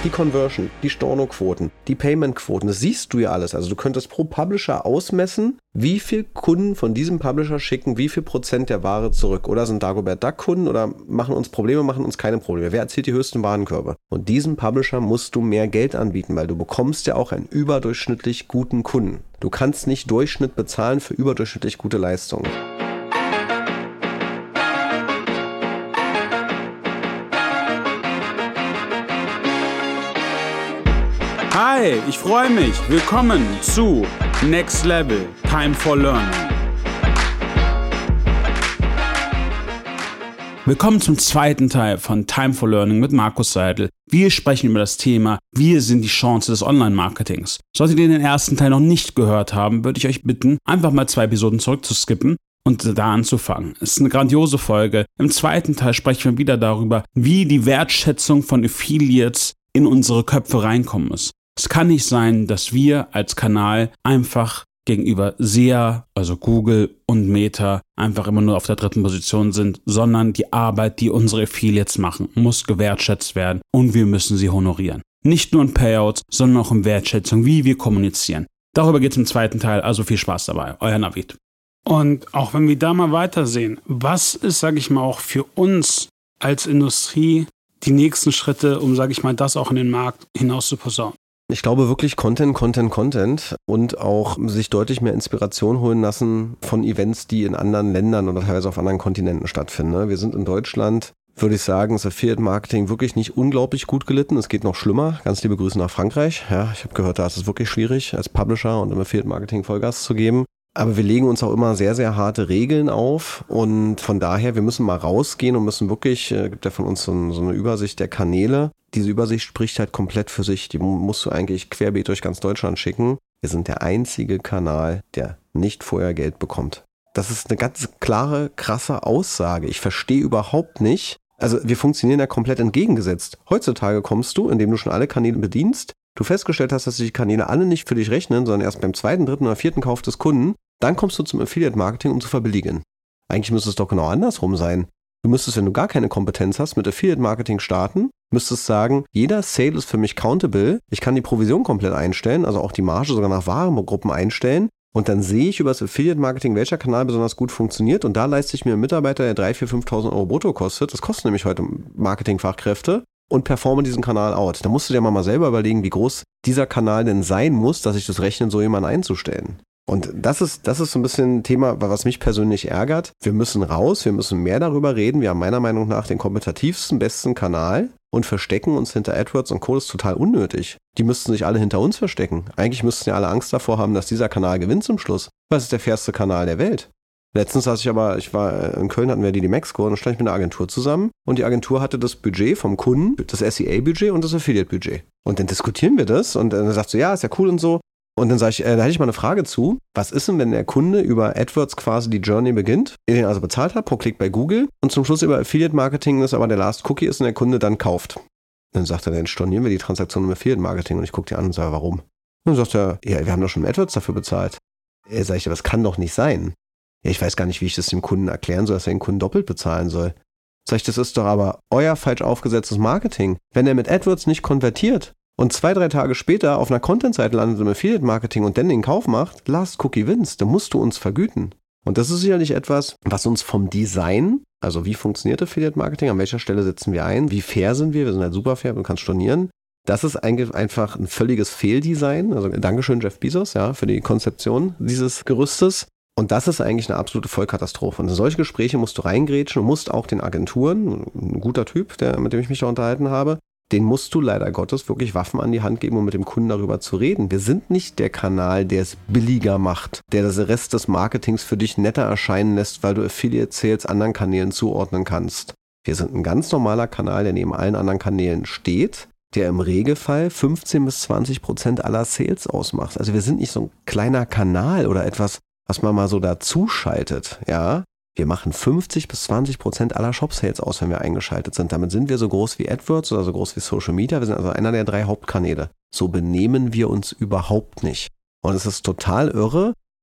die Conversion, die Stornoquoten, die Paymentquoten, das siehst du ja alles. Also du könntest pro Publisher ausmessen, wie viel Kunden von diesem Publisher schicken wie viel Prozent der Ware zurück. Oder sind Dagobert Duck Kunden oder machen uns Probleme, machen uns keine Probleme. Wer erzielt die höchsten Warenkörbe? Und diesem Publisher musst du mehr Geld anbieten, weil du bekommst ja auch einen überdurchschnittlich guten Kunden. Du kannst nicht Durchschnitt bezahlen für überdurchschnittlich gute Leistungen. Hi, ich freue mich. Willkommen zu Next Level, Time for Learning. Willkommen zum zweiten Teil von Time for Learning mit Markus Seidel. Wir sprechen über das Thema, wir sind die Chance des Online-Marketings. Solltet ihr den ersten Teil noch nicht gehört haben, würde ich euch bitten, einfach mal 2 Episoden zurückzuskippen und da anzufangen. Es ist eine grandiose Folge. Im zweiten Teil sprechen wir wieder darüber, wie die Wertschätzung von Affiliates in unsere Köpfe reinkommen muss. Es kann nicht sein, dass wir als Kanal einfach gegenüber SEA, also Google und Meta, einfach immer nur auf der 3. Position sind, sondern die Arbeit, die unsere Affiliates machen, muss gewertschätzt werden und wir müssen sie honorieren. Nicht nur in Payouts, sondern auch in Wertschätzung, wie wir kommunizieren. Darüber geht es im zweiten Teil, also viel Spaß dabei. Euer Navid. Und auch wenn wir da mal weitersehen, was ist, sage ich mal, auch für uns als Industrie die nächsten Schritte, um, sage ich mal, das auch in den Markt hinaus zu posaunen? Ich glaube wirklich Content und auch sich deutlich mehr Inspiration holen lassen von Events, die in anderen Ländern oder teilweise auf anderen Kontinenten stattfinden. Wir sind in Deutschland, würde ich sagen, ist Affiliate-Marketing wirklich nicht unglaublich gut gelitten. Es geht noch schlimmer. Ganz liebe Grüße nach Frankreich. Ja, ich habe gehört, da ist es wirklich schwierig, als Publisher und im Affiliate-Marketing Vollgas zu geben. Aber wir legen uns auch immer sehr, sehr harte Regeln auf und von daher, wir müssen mal rausgehen und müssen wirklich, gibt ja von uns so eine Übersicht der Kanäle. Diese Übersicht spricht halt komplett für sich. Die musst du eigentlich querbeet durch ganz Deutschland schicken. Wir sind der einzige Kanal, der nicht vorher Geld bekommt. Das ist eine ganz klare, krasse Aussage. Ich verstehe überhaupt nicht. Also wir funktionieren ja komplett entgegengesetzt. Heutzutage kommst du, indem du schon alle Kanäle bedienst, du festgestellt hast, dass sich die Kanäle alle nicht für dich rechnen, sondern erst beim 2., 3. oder 4. Kauf des Kunden, dann kommst du zum Affiliate-Marketing, um zu verbilligen. Eigentlich müsste es doch genau andersrum sein. Du müsstest, wenn du gar keine Kompetenz hast, mit Affiliate-Marketing starten, müsstest sagen, jeder Sale ist für mich countable, ich kann die Provision komplett einstellen, also auch die Marge sogar nach Warengruppen einstellen und dann sehe ich über das Affiliate-Marketing, welcher Kanal besonders gut funktioniert und da leiste ich mir einen Mitarbeiter, der 3.000, 4.000, 5.000 Euro brutto kostet, das kostet nämlich heute Marketingfachkräfte, und performe diesen Kanal out. Da musst du dir mal selber überlegen, wie groß dieser Kanal denn sein muss, dass sich das rechnet, so jemanden einzustellen. Und das ist so ein bisschen ein Thema, was mich persönlich ärgert. Wir müssen raus, wir müssen mehr darüber reden. Wir haben meiner Meinung nach den kompetitivsten, besten Kanal und verstecken uns hinter AdWords und Co. Das ist total unnötig. Die müssten sich alle hinter uns verstecken. Eigentlich müssten ja alle Angst davor haben, dass dieser Kanal gewinnt zum Schluss. Was ist der fairste Kanal der Welt? Letztens ich war in Köln, hatten wir die Maxcore und dann stand ich mit einer Agentur zusammen und die Agentur hatte das Budget vom Kunden, das SEA-Budget und das Affiliate-Budget. Und dann diskutieren wir das und dann sagt so, ja, ist ja cool und so. Und dann sage ich, da hätte ich mal eine Frage zu. Was ist denn, wenn der Kunde über AdWords quasi die Journey beginnt, ihr den also bezahlt hat, pro Klick bei Google und zum Schluss über Affiliate-Marketing ist, aber der Last Cookie ist und der Kunde dann kauft. Dann sagt er, dann stornieren wir die Transaktion im Affiliate-Marketing und ich gucke dir an und sage, warum? Und dann sagt er, ja, wir haben doch schon AdWords dafür bezahlt. Sag ich, das kann doch nicht sein. Ja, ich weiß gar nicht, wie ich das dem Kunden erklären soll, dass er den Kunden doppelt bezahlen soll. Sag ich, das ist doch aber euer falsch aufgesetztes Marketing. Wenn er mit AdWords nicht konvertiert und 2, 3 Tage später auf einer Content-Seite landet im Affiliate-Marketing und dann den Kauf macht, Last Cookie wins, dann musst du uns vergüten. Und das ist sicherlich etwas, was uns vom Design, also wie funktioniert Affiliate-Marketing, an welcher Stelle setzen wir ein, wie fair sind wir sind halt super fair, du kannst stornieren. Das ist einfach ein völliges Fehldesign. Also Dankeschön Jeff Bezos, ja, für die Konzeption dieses Gerüstes. Und das ist eigentlich eine absolute Vollkatastrophe. Und in solche Gespräche musst du reingrätschen und musst auch den Agenturen, ein guter Typ, mit dem ich mich da unterhalten habe, den musst du leider Gottes wirklich Waffen an die Hand geben, um mit dem Kunden darüber zu reden. Wir sind nicht der Kanal, der es billiger macht, der das Rest des Marketings für dich netter erscheinen lässt, weil du Affiliate-Sales anderen Kanälen zuordnen kannst. Wir sind ein ganz normaler Kanal, der neben allen anderen Kanälen steht, der im Regelfall 15-20% aller Sales ausmacht. Also wir sind nicht so ein kleiner Kanal oder etwas, was man mal so dazu schaltet, ja. Wir machen 50-20% aller Shop-Sales aus, wenn wir eingeschaltet sind. Damit sind wir so groß wie AdWords oder so groß wie Social Media. Wir sind also einer der 3 Hauptkanäle. So benehmen wir uns überhaupt nicht. Und es ist total irre,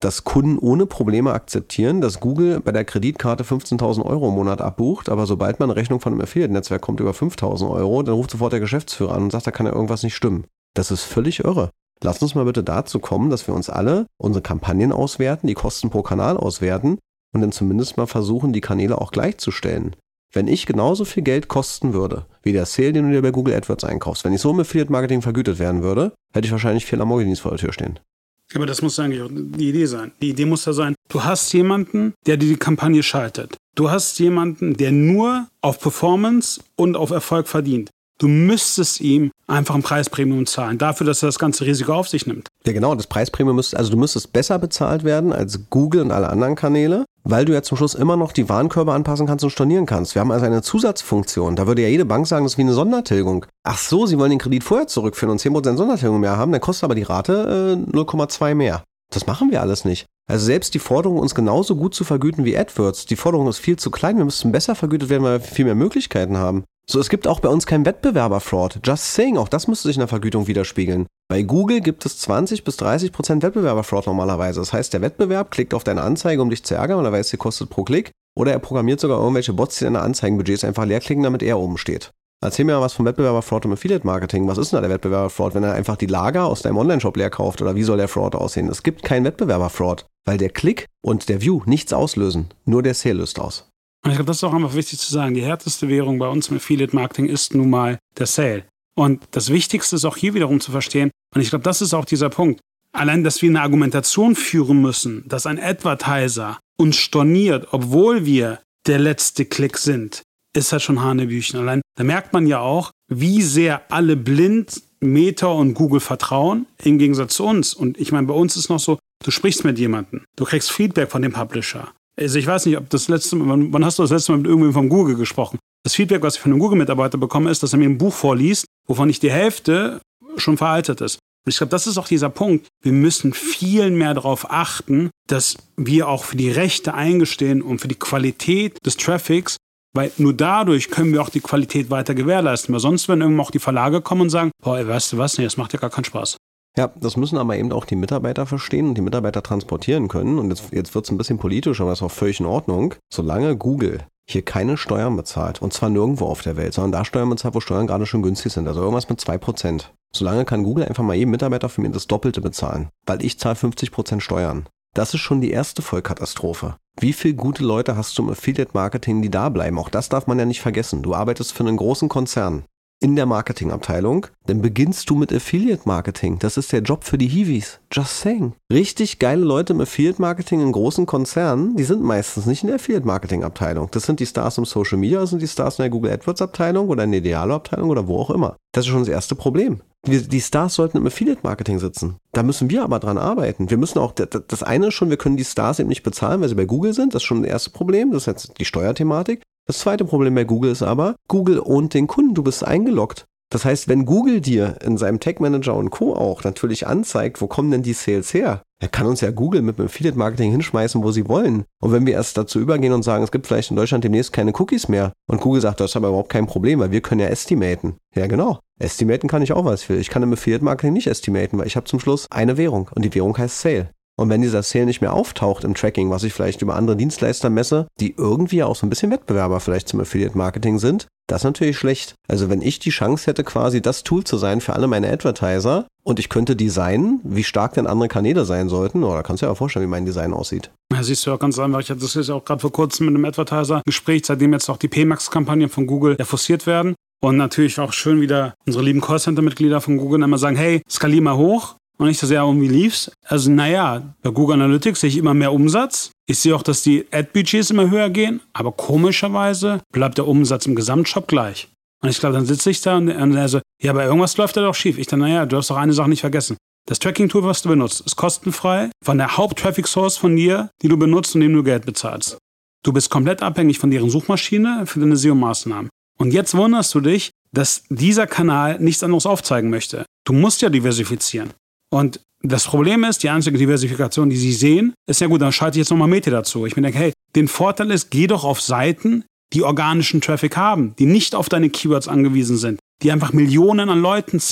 dass Kunden ohne Probleme akzeptieren, dass Google bei der Kreditkarte 15.000 Euro im Monat abbucht, aber sobald man eine Rechnung von einem Affiliate-Netzwerk kommt über 5.000 Euro, dann ruft sofort der Geschäftsführer an und sagt, da kann ja irgendwas nicht stimmen. Das ist völlig irre. Lass uns mal bitte dazu kommen, dass wir uns alle unsere Kampagnen auswerten, die Kosten pro Kanal auswerten und dann zumindest mal versuchen, die Kanäle auch gleichzustellen. Wenn ich genauso viel Geld kosten würde, wie der Sale, den du dir bei Google AdWords einkaufst, wenn ich so im Affiliate-Marketing vergütet werden würde, hätte ich wahrscheinlich 4 Lamborghinis vor der Tür stehen. Aber das muss eigentlich auch die Idee sein. Die Idee muss ja sein, du hast jemanden, der dir die Kampagne schaltet. Du hast jemanden, der nur auf Performance und auf Erfolg verdient. Du müsstest ihm einfach ein Preispremium zahlen, dafür, dass er das ganze Risiko auf sich nimmt. Ja genau, das Preispremium du müsstest besser bezahlt werden als Google und alle anderen Kanäle, weil du ja zum Schluss immer noch die Warenkörbe anpassen kannst und stornieren kannst. Wir haben also eine Zusatzfunktion. Da würde ja jede Bank sagen, das ist wie eine Sondertilgung. Ach so, sie wollen den Kredit vorher zurückführen und 10% Sondertilgung mehr haben, dann kostet aber die Rate 0,2 mehr. Das machen wir alles nicht. Also selbst die Forderung, uns genauso gut zu vergüten wie AdWords, die Forderung ist viel zu klein. Wir müssten besser vergütet werden, weil wir viel mehr Möglichkeiten haben. So, es gibt auch bei uns keinen Wettbewerber-Fraud. Just saying, auch das müsste sich in der Vergütung widerspiegeln. Bei Google gibt es 20-30% Wettbewerber-Fraud normalerweise. Das heißt, der Wettbewerb klickt auf deine Anzeige, um dich zu ärgern, weil er weiß, sie kostet pro Klick. Oder er programmiert sogar irgendwelche Bots, die deine Anzeigenbudgets einfach leer klicken, damit er oben steht. Erzähl mir mal was vom Wettbewerber-Fraud im Affiliate-Marketing. Was ist denn da der Wettbewerber-Fraud, wenn er einfach die Lager aus deinem Online-Shop leer kauft? Oder wie soll der Fraud aussehen? Es gibt keinen Wettbewerber-Fraud, weil der Klick und der View nichts auslösen. Nur der Sale löst aus. Und ich glaube, das ist auch einfach wichtig zu sagen. Die härteste Währung bei uns im Affiliate-Marketing ist nun mal der Sale. Und das Wichtigste ist auch hier wiederum zu verstehen, und ich glaube, das ist auch dieser Punkt, allein, dass wir eine Argumentation führen müssen, dass ein Advertiser uns storniert, obwohl wir der letzte Klick sind, ist halt schon Hanebüchen. Allein, da merkt man ja auch, wie sehr alle blind Meta und Google vertrauen, im Gegensatz zu uns. Und ich meine, bei uns ist noch so, du sprichst mit jemandem, du kriegst Feedback von dem Publisher. Also ich weiß nicht, ob das letzte Mal, wann hast du das letzte Mal mit irgendwem vom Google gesprochen? Das Feedback, was ich von einem Google-Mitarbeiter bekomme, ist, dass er mir ein Buch vorliest, wovon nicht die Hälfte schon veraltet ist. Und ich glaube, das ist auch dieser Punkt. Wir müssen viel mehr darauf achten, dass wir auch für die Rechte eingestehen und für die Qualität des Traffics, weil nur dadurch können wir auch die Qualität weiter gewährleisten. Weil sonst werden irgendwann auch die Verlage kommen und sagen, boah, ey, weißt du was, nee, das macht ja gar keinen Spaß. Ja, das müssen aber eben auch die Mitarbeiter verstehen und die Mitarbeiter transportieren können. Und jetzt wird es ein bisschen politisch, aber das ist auch völlig in Ordnung. Solange Google hier keine Steuern bezahlt, und zwar nirgendwo auf der Welt, sondern da Steuern bezahlt, wo Steuern gerade schon günstig sind, also irgendwas mit 2%. Solange kann Google einfach mal jedem Mitarbeiter für mich das Doppelte bezahlen, weil ich zahle 50% Steuern. Das ist schon die erste Vollkatastrophe. Wie viele gute Leute hast du im Affiliate-Marketing, die da bleiben? Auch das darf man ja nicht vergessen. Du arbeitest für einen großen Konzern in der Marketingabteilung, dann beginnst du mit Affiliate-Marketing. Das ist der Job für die Hiwis. Just saying. Richtig geile Leute im Affiliate-Marketing in großen Konzernen, die sind meistens nicht in der Affiliate-Marketing-Abteilung. Das sind die Stars im Social Media, das sind die Stars in der Google AdWords-Abteilung oder in der Idealo-Abteilung oder wo auch immer. Das ist schon das erste Problem. Die Stars sollten im Affiliate-Marketing sitzen. Da müssen wir aber dran arbeiten. Wir müssen auch, das eine ist schon, wir können die Stars eben nicht bezahlen, weil sie bei Google sind. Das ist schon das erste Problem. Das ist jetzt die Steuerthematik. Das zweite Problem bei Google ist aber, Google ownt den Kunden, du bist eingeloggt. Das heißt, wenn Google dir in seinem Tag Manager und Co. auch natürlich anzeigt, wo kommen denn die Sales her? Er kann uns ja Google mit dem Affiliate Marketing hinschmeißen, wo sie wollen. Und wenn wir erst dazu übergehen und sagen, es gibt vielleicht in Deutschland demnächst keine Cookies mehr und Google sagt, das ist aber überhaupt kein Problem, weil wir können ja estimaten. Ja genau, estimaten kann ich auch, was ich will. Ich kann im Affiliate Marketing nicht estimaten, weil ich habe zum Schluss eine Währung und die Währung heißt Sale. Und wenn dieser Sale nicht mehr auftaucht im Tracking, was ich vielleicht über andere Dienstleister messe, die irgendwie auch so ein bisschen Wettbewerber vielleicht zum Affiliate-Marketing sind, das ist natürlich schlecht. Also wenn ich die Chance hätte, quasi das Tool zu sein für alle meine Advertiser und ich könnte designen, wie stark denn andere Kanäle sein sollten, oder kannst du dir ja vorstellen, wie mein Design aussieht. Ja, siehst du ja ganz einfach. Ich hatte das jetzt auch gerade vor kurzem mit einem Advertiser-Gespräch, seitdem jetzt auch die PMax-Kampagnen von Google forciert werden. Und natürlich auch schön wieder unsere lieben Callcenter-Mitglieder von Google immer sagen, hey, skalier mal hoch. Und ich so, ja, und wie lief's? Also naja, bei Google Analytics sehe ich immer mehr Umsatz. Ich sehe auch, dass die Ad-Budgets immer höher gehen. Aber komischerweise bleibt der Umsatz im Gesamtshop gleich. Und ich glaube, dann sitze ich da und er so, ja, aber irgendwas läuft da doch schief. Ich dann, naja, du hast doch eine Sache nicht vergessen. Das Tracking-Tool, was du benutzt, ist kostenfrei von der Haupt-Traffic-Source von dir, die du benutzt und dem du Geld bezahlst. Du bist komplett abhängig von deren Suchmaschine für deine SEO-Maßnahmen. Und jetzt wunderst du dich, dass dieser Kanal nichts anderes aufzeigen möchte. Du musst ja diversifizieren. Und das Problem ist, die einzige Diversifikation, die sie sehen, ist ja gut, dann schalte ich jetzt nochmal Meta dazu. Ich mir denke, hey, den Vorteil ist, geh doch auf Seiten, die organischen Traffic haben, die nicht auf deine Keywords angewiesen sind, die einfach Millionen an Leuten ziehen.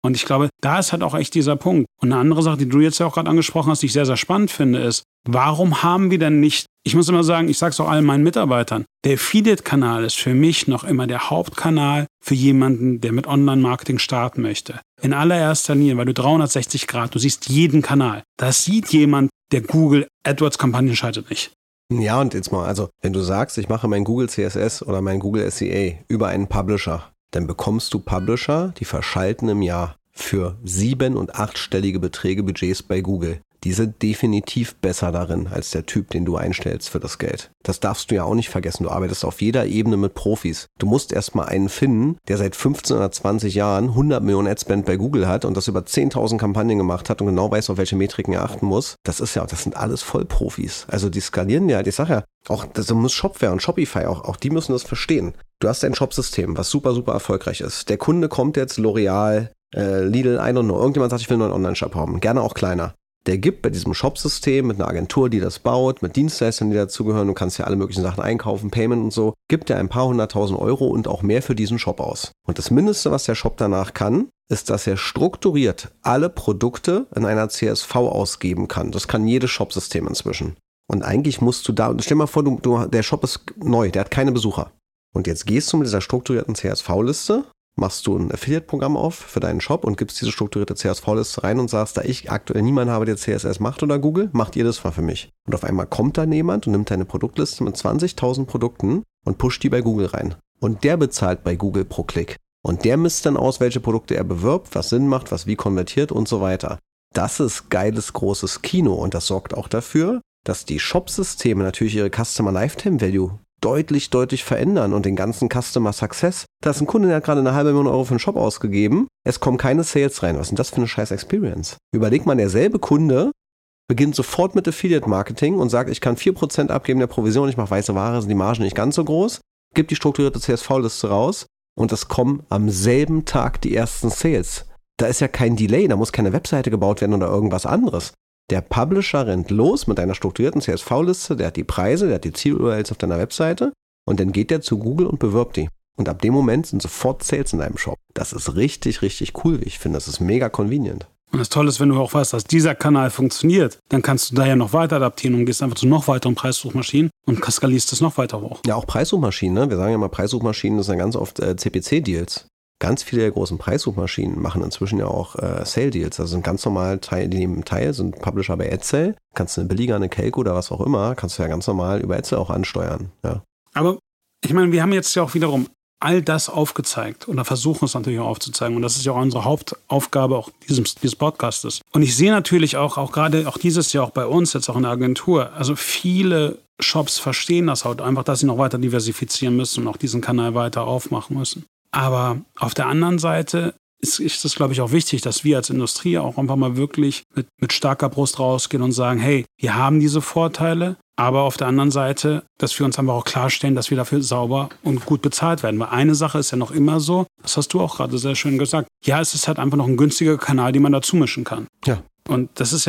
Und ich glaube, da ist halt auch echt dieser Punkt. Und eine andere Sache, die du jetzt ja auch gerade angesprochen hast, die ich sehr, sehr spannend finde, ist, warum haben wir denn nicht, ich muss immer sagen, ich sage es auch allen meinen Mitarbeitern, der Affiliate-Kanal ist für mich noch immer der Hauptkanal für jemanden, der mit Online-Marketing starten möchte. In allererster Linie, weil du 360 Grad, du siehst jeden Kanal. Das sieht jemand, der Google AdWords-Kampagnen schaltet nicht. Ja, und jetzt mal, also wenn du sagst, ich mache mein Google CSS oder mein Google SEA über einen Publisher, dann bekommst du Publisher, die verschalten im Jahr für 7- und 8-stellige Beträge Budgets bei Google. Die sind definitiv besser darin als der Typ, den du einstellst für das Geld. Das darfst du ja auch nicht vergessen. Du arbeitest auf jeder Ebene mit Profis. Du musst erstmal einen finden, der seit 15 oder 20 Jahren 100 Millionen Adspend bei Google hat und das über 10.000 Kampagnen gemacht hat und genau weiß, auf welche Metriken er achten muss. Das sind alles Vollprofis. Also die skalieren ja, ich sag ja, auch das muss Shopware und Shopify, auch die müssen das verstehen. Du hast ein Shopsystem, was super, super erfolgreich ist. Der Kunde kommt jetzt, L'Oreal, Lidl, I don't know. Irgendjemand sagt, ich will einen neuen Online-Shop haben. Gerne auch kleiner. Der gibt bei diesem Shop-System mit einer Agentur, die das baut, mit Dienstleistern, die dazugehören, du kannst ja alle möglichen Sachen einkaufen, Payment und so, gibt er ein paar 100.000 Euro und auch mehr für diesen Shop aus. Und das Mindeste, was der Shop danach kann, ist, dass er strukturiert alle Produkte in einer CSV ausgeben kann. Das kann jedes Shop-System inzwischen. Und eigentlich musst du da, stell dir mal vor, der Shop ist neu, der hat keine Besucher. Und jetzt gehst du mit dieser strukturierten CSV-Liste, machst du ein Affiliate-Programm auf für deinen Shop und gibst diese strukturierte CSV-Liste rein und sagst, da ich aktuell niemanden habe, der CSS macht oder Google, macht ihr das mal für mich. Und auf einmal kommt dann jemand und nimmt deine Produktliste mit 20.000 Produkten und pusht die bei Google rein. Und der bezahlt bei Google pro Klick. Und der misst dann aus, welche Produkte er bewirbt, was Sinn macht, was wie konvertiert und so weiter. Das ist geiles, großes Kino und das sorgt auch dafür, dass die Shop-Systeme natürlich ihre Customer Lifetime Value deutlich verändern und den ganzen Customer Success. Da ist ein Kunde, der hat gerade 500.000 Euro für einen Shop ausgegeben, es kommen keine Sales rein. Was ist denn das für eine scheiß Experience? Überleg mal, derselbe Kunde beginnt sofort mit Affiliate Marketing und sagt, ich kann 4% abgeben der Provision, ich mache weiße Ware, sind die Margen nicht ganz so groß, gibt die strukturierte CSV-Liste raus und es kommen am selben Tag die ersten Sales. Da ist ja kein Delay, da muss keine Webseite gebaut werden oder irgendwas anderes. Der Publisher rennt los mit einer strukturierten CSV-Liste, der hat die Preise, der hat die Ziel-URLs auf deiner Webseite und dann geht der zu Google und bewirbt die. Und ab dem Moment sind sofort Sales in deinem Shop. Das ist richtig cool, wie ich finde. Das ist mega convenient. Und das Tolle ist, wenn du auch weißt, dass dieser Kanal funktioniert, dann kannst du da ja noch weiter adaptieren und gehst einfach zu noch weiteren Preissuchmaschinen und skalierst das noch weiter hoch. Ja, auch Preissuchmaschinen, ne? Wir sagen ja mal, Preissuchmaschinen, das sind ja ganz oft CPC-Deals. Ganz viele der großen Preissuchmaschinen machen inzwischen ja auch Sale-Deals. Also sind ganz normal die nehmen teil, sind Publisher bei AdSale. Kannst du eine Billiger, eine Kelko oder was auch immer, kannst du ja ganz normal über AdSale auch ansteuern. Ja. Aber ich meine, wir haben jetzt ja auch wiederum all das aufgezeigt oder versuchen es natürlich auch aufzuzeigen. Und das ist ja auch unsere Hauptaufgabe auch dieses Podcastes. Und ich sehe natürlich auch gerade auch dieses Jahr auch bei uns, jetzt auch in der Agentur, also viele Shops verstehen das halt einfach, dass sie noch weiter diversifizieren müssen und auch diesen Kanal weiter aufmachen müssen. Aber auf der anderen Seite ist es, glaube ich, auch wichtig, dass wir als Industrie auch einfach mal wirklich mit starker Brust rausgehen und sagen, hey, wir haben diese Vorteile, aber auf der anderen Seite, dass wir uns einfach auch klarstellen, dass wir dafür sauber und gut bezahlt werden. Weil eine Sache ist ja noch immer so, das hast du auch gerade sehr schön gesagt, ja, es ist halt einfach noch ein günstiger Kanal, den man dazu mischen kann. Ja. Und da ist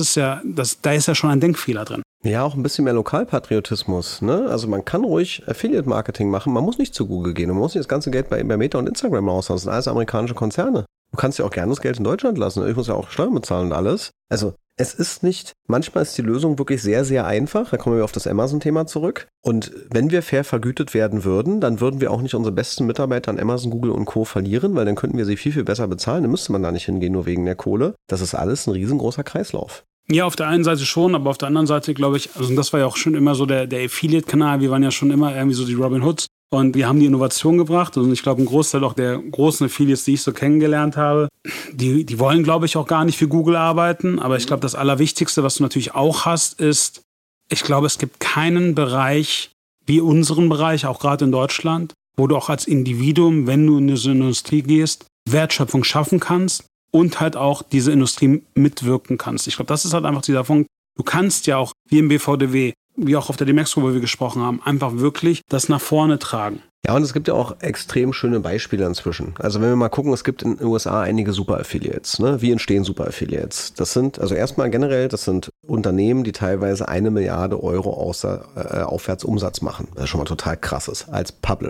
ja schon ein Denkfehler drin. Ja, auch ein bisschen mehr Lokalpatriotismus, ne? Also man kann ruhig Affiliate-Marketing machen, man muss nicht zu Google gehen, man muss nicht das ganze Geld bei Meta und Instagram raushauen, das sind alles amerikanische Konzerne. Du kannst ja auch gerne das Geld in Deutschland lassen, ich muss ja auch Steuern bezahlen und alles. Also es ist nicht, manchmal ist die Lösung wirklich sehr, sehr einfach, da kommen wir auf das Amazon-Thema zurück. Und wenn wir fair vergütet werden würden, dann würden wir auch nicht unsere besten Mitarbeiter an Amazon, Google und Co. verlieren, weil dann könnten wir sie viel besser bezahlen, dann müsste man da nicht hingehen, nur wegen der Kohle. Das ist alles ein riesengroßer Kreislauf. Ja, auf der einen Seite schon, aber auf der anderen Seite glaube ich, also das war ja auch schon immer so der Affiliate-Kanal, wir waren ja schon immer irgendwie so die Robin Hoods und wir haben die Innovation gebracht und ich glaube, ein Großteil auch der großen Affiliates, die ich so kennengelernt habe, die wollen, glaube ich, auch gar nicht für Google arbeiten, aber ich glaube, das Allerwichtigste, was du natürlich auch hast, ist, ich glaube, es gibt keinen Bereich wie unseren Bereich, auch gerade in Deutschland, wo du auch als Individuum, wenn du in diese Industrie gehst, Wertschöpfung schaffen kannst und halt auch diese Industrie mitwirken kannst. Ich glaube, das ist halt einfach dieser Punkt. Du kannst ja auch, wie im BVDW, wie auch auf der Demexco, wo wir gesprochen haben, einfach wirklich das nach vorne tragen. Ja, und es gibt ja auch extrem schöne Beispiele inzwischen. Also wenn wir mal gucken, es gibt in den USA einige Super-Affiliates. Ne? Wie entstehen Super-Affiliates? Das sind, also erstmal generell, das sind Unternehmen, die teilweise 1 Milliarde Euro aufwärts Umsatz machen. Das ist schon mal total krasses, als Publisher.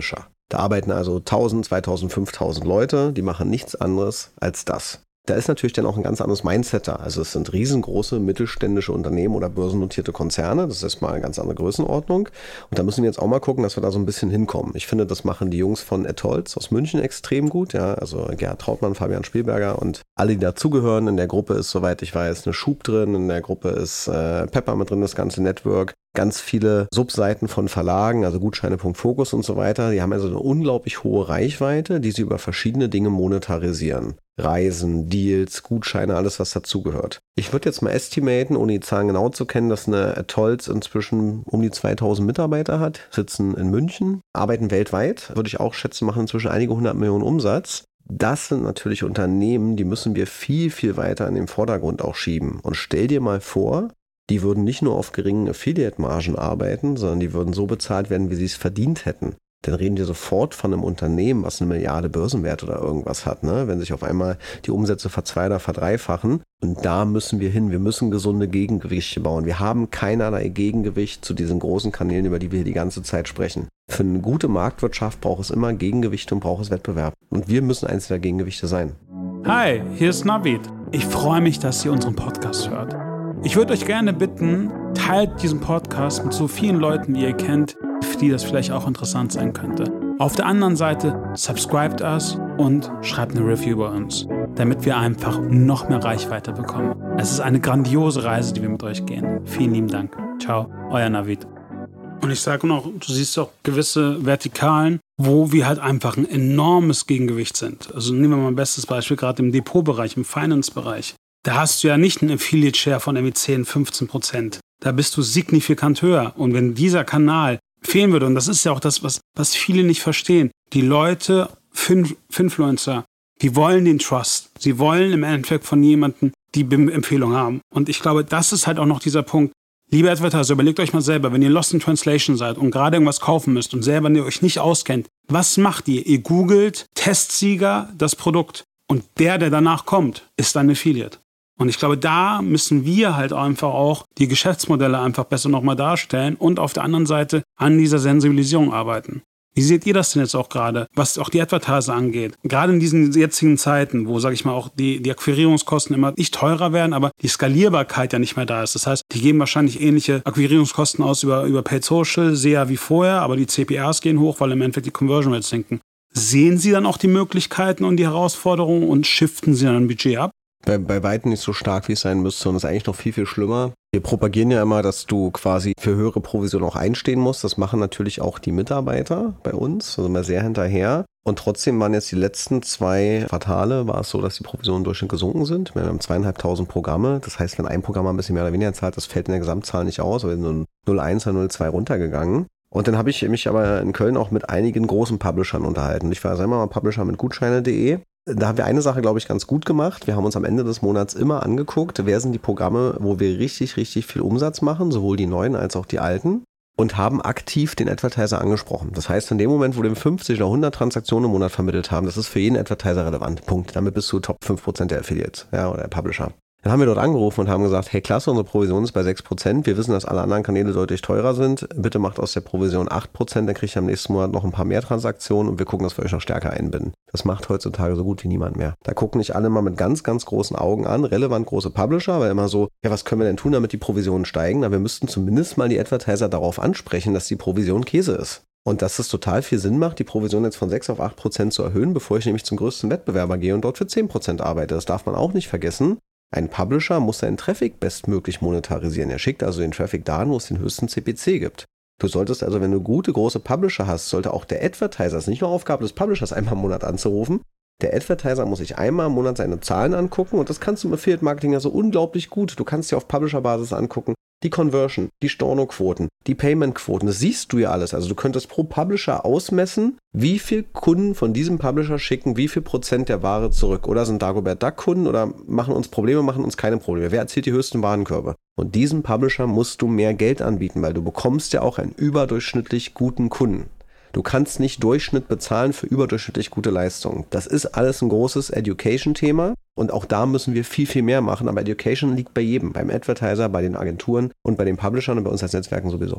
Da arbeiten also 1000, 2000, 5000 Leute, die machen nichts anderes als das. Da ist natürlich dann auch ein ganz anderes Mindset da. Also es sind riesengroße mittelständische Unternehmen oder börsennotierte Konzerne. Das ist mal eine ganz andere Größenordnung. Und da müssen wir jetzt auch mal gucken, dass wir da so ein bisschen hinkommen. Ich finde, das machen die Jungs von Ettolz aus München extrem gut. Ja, also Gerhard Trautmann, Fabian Spielberger und alle, die dazugehören. In der Gruppe ist, soweit ich weiß, eine Schub drin. In der Gruppe ist Pepper mit drin, das ganze Network. Ganz viele Subseiten von Verlagen, also Gutscheine.Focus und so weiter. Die haben also eine unglaublich hohe Reichweite, die sie über verschiedene Dinge monetarisieren. Reisen, Deals, Gutscheine, alles was dazugehört. Ich würde jetzt mal estimaten, ohne die Zahlen genau zu kennen, dass eine Ettolz inzwischen um die 2000 Mitarbeiter hat, sitzen in München, arbeiten weltweit, würde ich auch schätzen, machen inzwischen einige 100 Millionen Umsatz. Das sind natürlich Unternehmen, die müssen wir viel, viel weiter in den Vordergrund auch schieben. Und stell dir mal vor, die würden nicht nur auf geringen Affiliate-Margen arbeiten, sondern die würden so bezahlt werden, wie sie es verdient hätten. Dann reden wir sofort von einem Unternehmen, was 1 Milliarde Börsenwert oder irgendwas hat, ne? Wenn sich auf einmal die Umsätze verzwei- oder verdreifachen. Und da müssen wir hin. Wir müssen gesunde Gegengewichte bauen. Wir haben keinerlei Gegengewicht zu diesen großen Kanälen, über die wir hier die ganze Zeit sprechen. Für eine gute Marktwirtschaft braucht es immer Gegengewichte und braucht es Wettbewerb. Und wir müssen eins der Gegengewichte sein. Hi, hier ist Navid. Ich freue mich, dass ihr unseren Podcast hört. Ich würde euch gerne bitten, teilt diesen Podcast mit so vielen Leuten, die ihr kennt, für die das vielleicht auch interessant sein könnte. Auf der anderen Seite, subscribt us und schreibt eine Review bei uns, damit wir einfach noch mehr Reichweite bekommen. Es ist eine grandiose Reise, die wir mit euch gehen. Vielen lieben Dank. Ciao, euer Navid. Und ich sage noch, du siehst auch gewisse Vertikalen, wo wir halt einfach ein enormes Gegengewicht sind. Also nehmen wir mal ein bestes Beispiel, gerade im Depotbereich, im Finance-Bereich. Da hast du ja nicht einen Affiliate-Share von irgendwie 10, 15%. Da bist du signifikant höher. Und wenn dieser Kanal fehlen würde, und das ist ja auch das, was viele nicht verstehen, die Leute, Finfluencer, die wollen den Trust. Sie wollen im Endeffekt von jemandem die Empfehlung haben. Und ich glaube, das ist halt auch noch dieser Punkt. Liebe Advertiser, überlegt euch mal selber, wenn ihr Lost in Translation seid und gerade irgendwas kaufen müsst und selber euch nicht auskennt, was macht ihr? Ihr googelt Testsieger, das Produkt. Und der danach kommt, ist ein Affiliate. Und ich glaube, da müssen wir halt einfach auch die Geschäftsmodelle einfach besser nochmal darstellen und auf der anderen Seite an dieser Sensibilisierung arbeiten. Wie seht ihr das denn jetzt auch gerade, was auch die Advertiser angeht? Gerade in diesen jetzigen Zeiten, wo, sage ich mal, auch die Akquirierungskosten immer nicht teurer werden, aber die Skalierbarkeit ja nicht mehr da ist. Das heißt, die geben wahrscheinlich ähnliche Akquirierungskosten aus über Paid Social, sehr wie vorher, aber die CPRs gehen hoch, weil im Endeffekt die Conversion Rates sinken. Sehen Sie dann auch die Möglichkeiten und die Herausforderungen und shiften Sie dann ein Budget ab? Bei weitem nicht so stark, wie es sein müsste, und es ist eigentlich noch viel, viel schlimmer. Wir propagieren ja immer, dass du quasi für höhere Provision auch einstehen musst. Das machen natürlich auch die Mitarbeiter bei uns, also immer sehr hinterher. Und trotzdem waren jetzt die letzten 2 Quartale, war es so, dass die Provisionen im Durchschnitt gesunken sind. Wir haben 2.500 Programme. Das heißt, wenn ein Programm ein bisschen mehr oder weniger zahlt, das fällt in der Gesamtzahl nicht aus. Wir sind 0,1 oder 0,2 runtergegangen. Und dann habe ich mich aber in Köln auch mit einigen großen Publishern unterhalten. Ich war selber mal Publisher mit Gutscheine.de. Da haben wir eine Sache, glaube ich, ganz gut gemacht. Wir haben uns am Ende des Monats immer angeguckt, wer sind die Programme, wo wir richtig, richtig viel Umsatz machen, sowohl die neuen als auch die alten, und haben aktiv den Advertiser angesprochen. Das heißt, in dem Moment, wo wir 50 oder 100 Transaktionen im Monat vermittelt haben, das ist für jeden Advertiser relevant. Punkt. Damit bist du Top 5% der Affiliates, ja, oder der Publisher. Dann haben wir dort angerufen und haben gesagt, hey klasse, unsere Provision ist bei 6%. Wir wissen, dass alle anderen Kanäle deutlich teurer sind. Bitte macht aus der Provision 8%, dann kriegt ihr am nächsten Monat noch ein paar mehr Transaktionen und wir gucken, dass wir euch noch stärker einbinden. Das macht heutzutage so gut wie niemand mehr. Da gucken nicht alle mal mit ganz, ganz großen Augen an, relevant große Publisher, weil immer so, ja, was können wir denn tun, damit die Provisionen steigen? Na, wir müssten zumindest mal die Advertiser darauf ansprechen, dass die Provision Käse ist. Und dass es total viel Sinn macht, die Provision jetzt von 6 auf 8% zu erhöhen, bevor ich nämlich zum größten Wettbewerber gehe und dort für 10% arbeite. Das darf man auch nicht vergessen. Ein Publisher muss seinen Traffic bestmöglich monetarisieren. Er schickt also den Traffic dahin, wo es den höchsten CPC gibt. Du solltest also, wenn du gute, große Publisher hast, sollte auch der Advertiser, es ist nicht nur Aufgabe des Publishers, einmal im Monat anzurufen. Der Advertiser muss sich einmal im Monat seine Zahlen angucken und das kannst du im Affiliate Marketing ja so unglaublich gut. Du kannst dir auf Publisher-Basis angucken, die Conversion, die Stornoquoten, die Payment-Quoten, das siehst du ja alles. Also du könntest pro Publisher ausmessen, wie viel Kunden von diesem Publisher schicken, wie viel Prozent der Ware zurück. Oder sind Dagobert Duck-Kunden oder machen uns Probleme, machen uns keine Probleme. Wer erzielt die höchsten Warenkörbe? Und diesem Publisher musst du mehr Geld anbieten, weil du bekommst ja auch einen überdurchschnittlich guten Kunden. Du kannst nicht Durchschnitt bezahlen für überdurchschnittlich gute Leistungen. Das ist alles ein großes Education-Thema und auch da müssen wir viel, viel mehr machen. Aber Education liegt bei jedem, beim Advertiser, bei den Agenturen und bei den Publishern und bei uns als Netzwerken sowieso.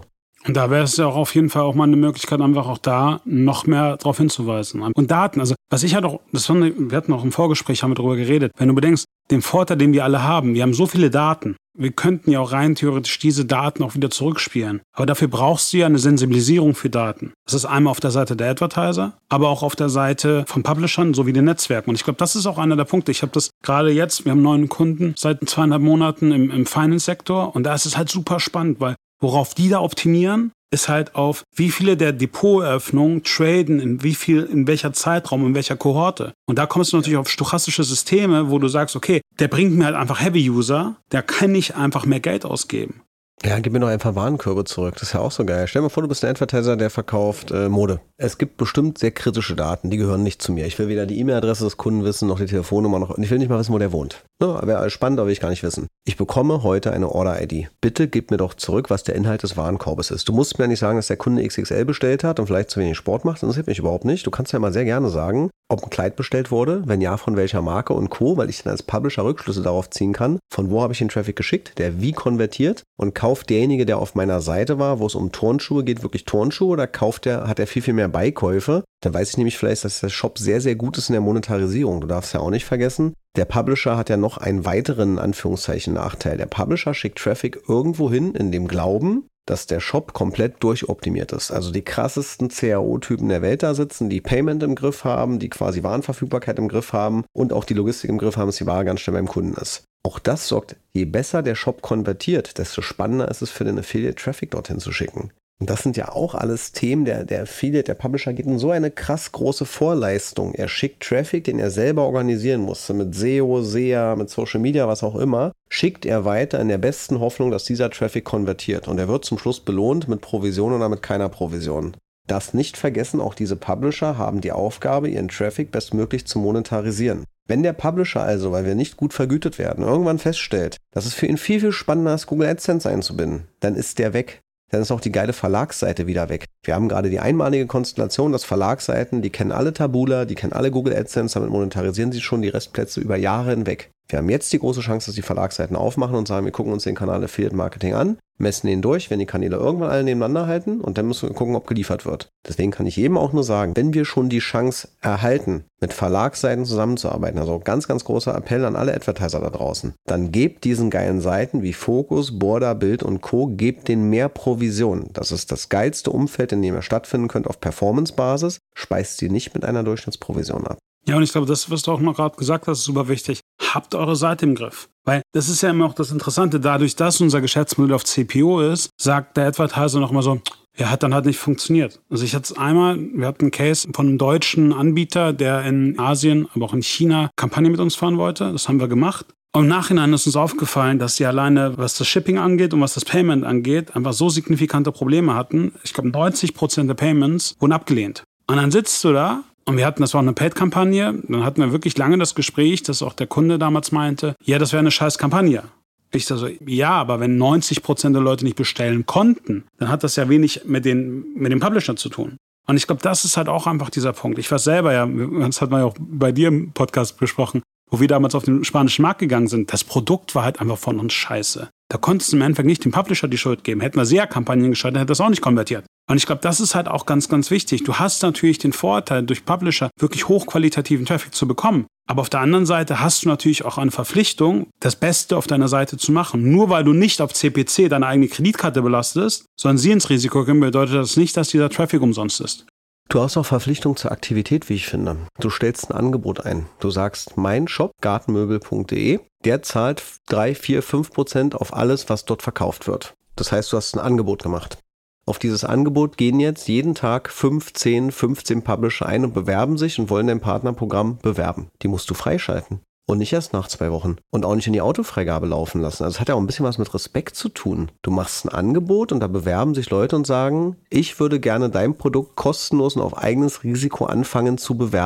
Und da wäre es ja auch auf jeden Fall auch mal eine Möglichkeit, einfach auch da noch mehr darauf hinzuweisen. Und Daten, also was ich halt auch, wir hatten auch im Vorgespräch, haben wir darüber geredet, wenn du bedenkst, den Vorteil, den wir alle haben, wir haben so viele Daten, wir könnten ja auch rein theoretisch diese Daten auch wieder zurückspielen. Aber dafür brauchst du ja eine Sensibilisierung für Daten. Das ist einmal auf der Seite der Advertiser, aber auch auf der Seite von Publishern sowie den Netzwerken. Und ich glaube, das ist auch einer der Punkte. Ich habe das gerade jetzt, wir haben 9 Kunden seit 2,5 Monaten im Finance-Sektor und da ist es halt super spannend, weil worauf die da optimieren, ist halt auf, wie viele der Depoteröffnungen traden, in welcher Zeitraum, in welcher Kohorte. Und da kommst du natürlich auf stochastische Systeme, wo du sagst, okay, der bringt mir halt einfach Heavy-User, der kann nicht einfach mehr Geld ausgeben. Ja, gib mir noch ein paar Warenkörbe zurück. Das ist ja auch so geil. Stell dir mal vor, du bist ein Advertiser, der verkauft Mode. Es gibt bestimmt sehr kritische Daten, die gehören nicht zu mir. Ich will weder die E-Mail-Adresse des Kunden wissen, noch die Telefonnummer, noch. Und ich will nicht mal wissen, wo der wohnt. Wäre alles spannend, aber will ich gar nicht wissen. Ich bekomme heute eine Order-ID. Bitte gib mir doch zurück, was der Inhalt des Warenkorbes ist. Du musst mir nicht sagen, dass der Kunde XXL bestellt hat und vielleicht zu wenig Sport macht. Das interessiert mich überhaupt nicht. Du kannst ja mal sehr gerne sagen, ob ein Kleid bestellt wurde, wenn ja, von welcher Marke und Co., weil ich dann als Publisher Rückschlüsse darauf ziehen kann, von wo habe ich den Traffic geschickt, der wie konvertiert und kauft derjenige, der auf meiner Seite war, wo es um Turnschuhe geht, wirklich Turnschuhe oder hat er viel mehr Beikäufe? Dann weiß ich nämlich vielleicht, dass der Shop sehr, sehr gut ist in der Monetarisierung. Du darfst ja auch nicht vergessen, der Publisher hat ja noch einen weiteren, Anführungszeichen, Nachteil. Der Publisher schickt Traffic irgendwo hin in dem Glauben, dass der Shop komplett durchoptimiert ist. Also die krassesten CAO-Typen der Welt da sitzen, die Payment im Griff haben, die quasi Warenverfügbarkeit im Griff haben und auch die Logistik im Griff haben, dass die Ware ganz schnell beim Kunden ist. Auch das sorgt, je besser der Shop konvertiert, desto spannender ist es für den Affiliate Traffic dorthin zu schicken. Und das sind ja auch alles Themen, der Affiliate, der Publisher geht in so eine krass große Vorleistung. Er schickt Traffic, den er selber organisieren musste, mit SEO, SEA, mit Social Media, was auch immer, schickt er weiter in der besten Hoffnung, dass dieser Traffic konvertiert. Und er wird zum Schluss belohnt mit Provision oder mit keiner Provision. Das nicht vergessen, auch diese Publisher haben die Aufgabe, ihren Traffic bestmöglich zu monetarisieren. Wenn der Publisher also, weil wir nicht gut vergütet werden, irgendwann feststellt, dass es für ihn viel, viel spannender ist, Google AdSense einzubinden, dann ist der weg. Dann ist auch die geile Verlagsseite wieder weg. Wir haben gerade die einmalige Konstellation, dass Verlagsseiten, die kennen alle Taboola, die kennen alle Google AdSense, damit monetarisieren sie schon die Restplätze über Jahre hinweg. Wir haben jetzt die große Chance, dass die Verlagsseiten aufmachen und sagen, wir gucken uns den Kanal Affiliate Marketing an, messen ihn durch, wenn die Kanäle irgendwann alle nebeneinander halten und dann müssen wir gucken, ob geliefert wird. Deswegen kann ich jedem auch nur sagen, wenn wir schon die Chance erhalten, mit Verlagsseiten zusammenzuarbeiten, also ganz, ganz großer Appell an alle Advertiser da draußen, dann gebt diesen geilen Seiten wie Focus, Border, Bild und Co., gebt denen mehr Provision. Das ist das geilste Umfeld, in dem ihr stattfinden könnt auf Performance-Basis, speist sie nicht mit einer Durchschnittsprovision ab. Ja, und ich glaube, das, was du auch noch gerade gesagt hast, ist super wichtig. Habt eure Seite im Griff. Weil das ist ja immer auch das Interessante, dadurch, dass unser Geschäftsmodell auf CPO ist, sagt der Advertiser noch mal so, ja, hat dann halt nicht funktioniert. Also ich hatte es einmal, wir hatten einen Case von einem deutschen Anbieter, der in Asien, aber auch in China Kampagne mit uns fahren wollte. Das haben wir gemacht. Und im Nachhinein ist uns aufgefallen, dass sie alleine, was das Shipping angeht und was das Payment angeht, einfach so signifikante Probleme hatten. Ich glaube, 90% der Payments wurden abgelehnt. Und dann sitzt du da und das war eine Paid-Kampagne. Dann hatten wir wirklich lange das Gespräch, dass auch der Kunde damals meinte, ja, das wäre eine scheiß Kampagne. Ich so, ja, aber wenn 90% der Leute nicht bestellen konnten, dann hat das ja wenig mit dem Publisher zu tun. Und ich glaube, das ist halt auch einfach dieser Punkt. Ich weiß selber ja, das hat man ja auch bei dir im Podcast besprochen, wo wir damals auf den spanischen Markt gegangen sind. Das Produkt war halt einfach von uns scheiße. Da konntest du im Endeffekt nicht dem Publisher die Schuld geben. Hätten wir SEA-Kampagnen geschaltet, hätte das auch nicht konvertiert. Und ich glaube, das ist halt auch ganz, ganz wichtig. Du hast natürlich den Vorteil, durch Publisher wirklich hochqualitativen Traffic zu bekommen. Aber auf der anderen Seite hast du natürlich auch eine Verpflichtung, das Beste auf deiner Seite zu machen. Nur weil du nicht auf CPC deine eigene Kreditkarte belastest, sondern sie ins Risiko gehen, bedeutet das nicht, dass dieser Traffic umsonst ist. Du hast auch Verpflichtung zur Aktivität, wie ich finde. Du stellst ein Angebot ein. Du sagst, mein Shop, gartenmöbel.de, der zahlt 3, 4, 5% auf alles, was dort verkauft wird. Das heißt, du hast ein Angebot gemacht. Auf dieses Angebot gehen jetzt jeden Tag 5, 10, 15 Publisher ein und bewerben sich und wollen dein Partnerprogramm bewerben. Die musst du freischalten. Und nicht erst nach 2 Wochen. Und auch nicht in die Autofreigabe laufen lassen. Also es hat ja auch ein bisschen was mit Respekt zu tun. Du machst ein Angebot und da bewerben sich Leute und sagen, ich würde gerne dein Produkt kostenlos und auf eigenes Risiko anfangen zu bewerben.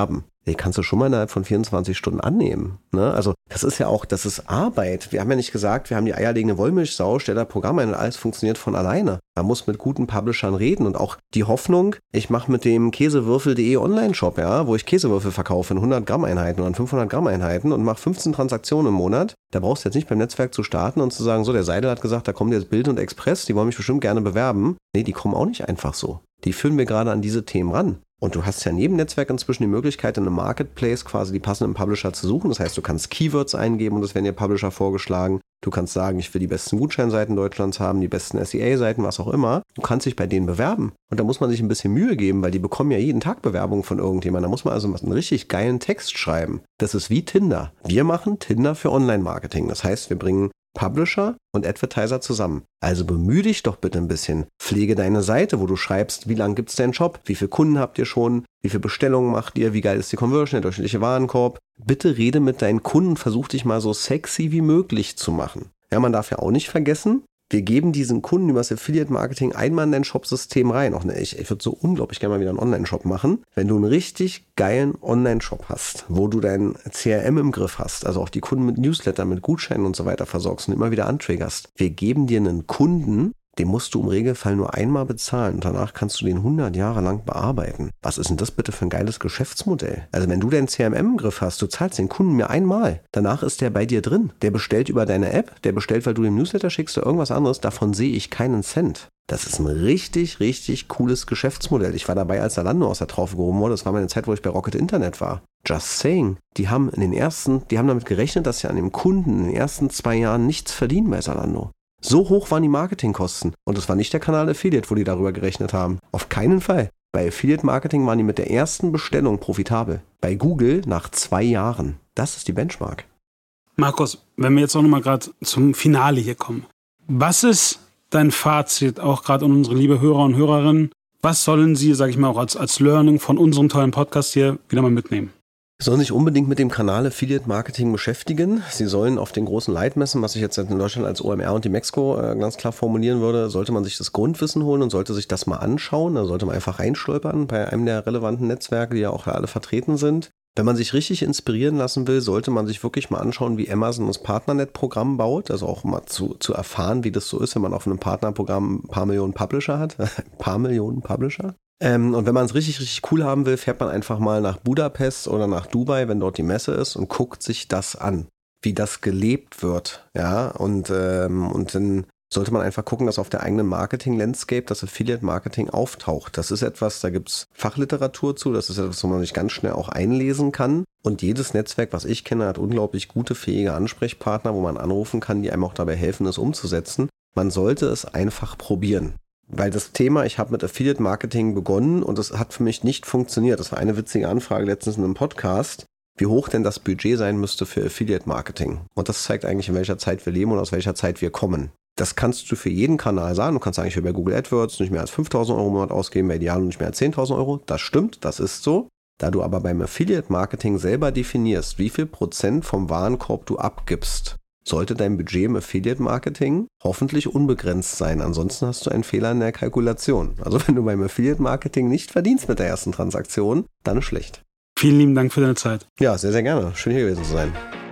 die kannst du schon mal innerhalb von 24 Stunden annehmen. Ne? Also das ist ja auch, das ist Arbeit. Wir haben ja nicht gesagt, wir haben die eierlegende Wollmilchsau, stell da Programm ein und alles funktioniert von alleine. Man muss mit guten Publishern reden und auch die Hoffnung, ich mache mit dem Käsewürfel.de Online-Shop, ja, wo ich Käsewürfel verkaufe in 100 Gramm Einheiten oder in 500 Gramm Einheiten und mache 15 Transaktionen im Monat. Da brauchst du jetzt nicht beim Netzwerk zu starten und zu sagen, so, der Seidel hat gesagt, da kommt jetzt Bild und Express, die wollen mich bestimmt gerne bewerben. Nee, die kommen auch nicht einfach so. Die führen wir gerade an diese Themen ran. Und du hast ja neben Netzwerk inzwischen die Möglichkeit, in einem Marketplace quasi die passenden Publisher zu suchen. Das heißt, du kannst Keywords eingeben und es werden dir Publisher vorgeschlagen. Du kannst sagen, ich will die besten Gutscheinseiten Deutschlands haben, die besten SEA-Seiten, was auch immer. Du kannst dich bei denen bewerben. Und da muss man sich ein bisschen Mühe geben, weil die bekommen ja jeden Tag Bewerbungen von irgendjemandem. Da muss man also einen richtig geilen Text schreiben. Das ist wie Tinder. Wir machen Tinder für Online-Marketing. Das heißt, wir bringen Publisher und Advertiser zusammen. Also bemühe dich doch bitte ein bisschen. Pflege deine Seite, wo du schreibst, wie lange gibt es deinen Shop, wie viele Kunden habt ihr schon, wie viele Bestellungen macht ihr, wie geil ist die Conversion, der durchschnittliche Warenkorb. Bitte rede mit deinen Kunden, versuch dich mal so sexy wie möglich zu machen. Ja, man darf ja auch nicht vergessen, wir geben diesen Kunden über das Affiliate-Marketing einmal in dein Shop-System rein. Auch ich würde so unglaublich gerne mal wieder einen Online-Shop machen. Wenn du einen richtig geilen Online-Shop hast, wo du dein CRM im Griff hast, also auch die Kunden mit Newsletter, mit Gutscheinen und so weiter versorgst und immer wieder antriggerst. Wir geben dir einen Kunden, den musst du im Regelfall nur einmal bezahlen und danach kannst du den 100 Jahre lang bearbeiten. Was ist denn das bitte für ein geiles Geschäftsmodell? Also wenn du dein CRM im Griff hast, du zahlst den Kunden mir einmal, danach ist der bei dir drin. Der bestellt über deine App, der bestellt, weil du dem Newsletter schickst oder irgendwas anderes, davon sehe ich keinen Cent. Das ist ein richtig, richtig cooles Geschäftsmodell. Ich war dabei, als Zalando aus der Traufe gehoben wurde. Das war meine Zeit, wo ich bei Rocket Internet war. Just saying. Die haben damit gerechnet, dass sie an dem Kunden in den ersten 2 Jahren nichts verdienen bei Zalando. So hoch waren die Marketingkosten. Und das war nicht der Kanal Affiliate, wo die darüber gerechnet haben. Auf keinen Fall. Bei Affiliate Marketing waren die mit der ersten Bestellung profitabel. Bei Google nach 2 Jahren. Das ist die Benchmark. Markus, wenn wir jetzt auch nochmal gerade zum Finale hier kommen. Was ist dein Fazit, auch gerade an unsere liebe Hörer und Hörerinnen? Was sollen sie, sage ich mal, auch als Learning von unserem tollen Podcast hier wieder mal mitnehmen? Sie sollen sich unbedingt mit dem Kanal Affiliate Marketing beschäftigen. Sie sollen auf den großen Leitmessen, was ich jetzt in Deutschland als OMR und die Mexco ganz klar formulieren würde, sollte man sich das Grundwissen holen und sollte sich das mal anschauen. Da sollte man einfach reinstolpern bei einem der relevanten Netzwerke, die ja auch alle vertreten sind. Wenn man sich richtig inspirieren lassen will, sollte man sich wirklich mal anschauen, wie Amazon das Partnernet-Programm baut. Also auch mal zu erfahren, wie das so ist, wenn man auf einem Partnerprogramm ein paar Millionen Publisher hat. Ein paar Millionen Publisher. Und wenn man es richtig, richtig cool haben will, fährt man einfach mal nach Budapest oder nach Dubai, wenn dort die Messe ist, und guckt sich das an, wie das gelebt wird. Ja, und dann sollte man einfach gucken, dass auf der eigenen Marketing-Landscape das Affiliate-Marketing auftaucht. Das ist etwas, da gibt es Fachliteratur zu, das ist etwas, wo man sich ganz schnell auch einlesen kann. Und jedes Netzwerk, was ich kenne, hat unglaublich gute, fähige Ansprechpartner, wo man anrufen kann, die einem auch dabei helfen, es umzusetzen. Man sollte es einfach probieren. Weil das Thema, ich habe mit Affiliate Marketing begonnen und es hat für mich nicht funktioniert. Das war eine witzige Anfrage letztens in einem Podcast, wie hoch denn das Budget sein müsste für Affiliate Marketing. Und das zeigt eigentlich, in welcher Zeit wir leben und aus welcher Zeit wir kommen. Das kannst du für jeden Kanal sagen. Du kannst sagen, ich will bei Google AdWords nicht mehr als 5.000 Euro im Monat ausgeben, bei Idealo nicht mehr als 10.000 Euro. Das stimmt, das ist so. Da du aber beim Affiliate Marketing selber definierst, wie viel Prozent vom Warenkorb du abgibst, sollte dein Budget im Affiliate-Marketing hoffentlich unbegrenzt sein. Ansonsten hast du einen Fehler in der Kalkulation. Also wenn du beim Affiliate-Marketing nicht verdienst mit der ersten Transaktion, dann ist schlecht. Vielen lieben Dank für deine Zeit. Ja, sehr, sehr gerne. Schön hier gewesen zu sein.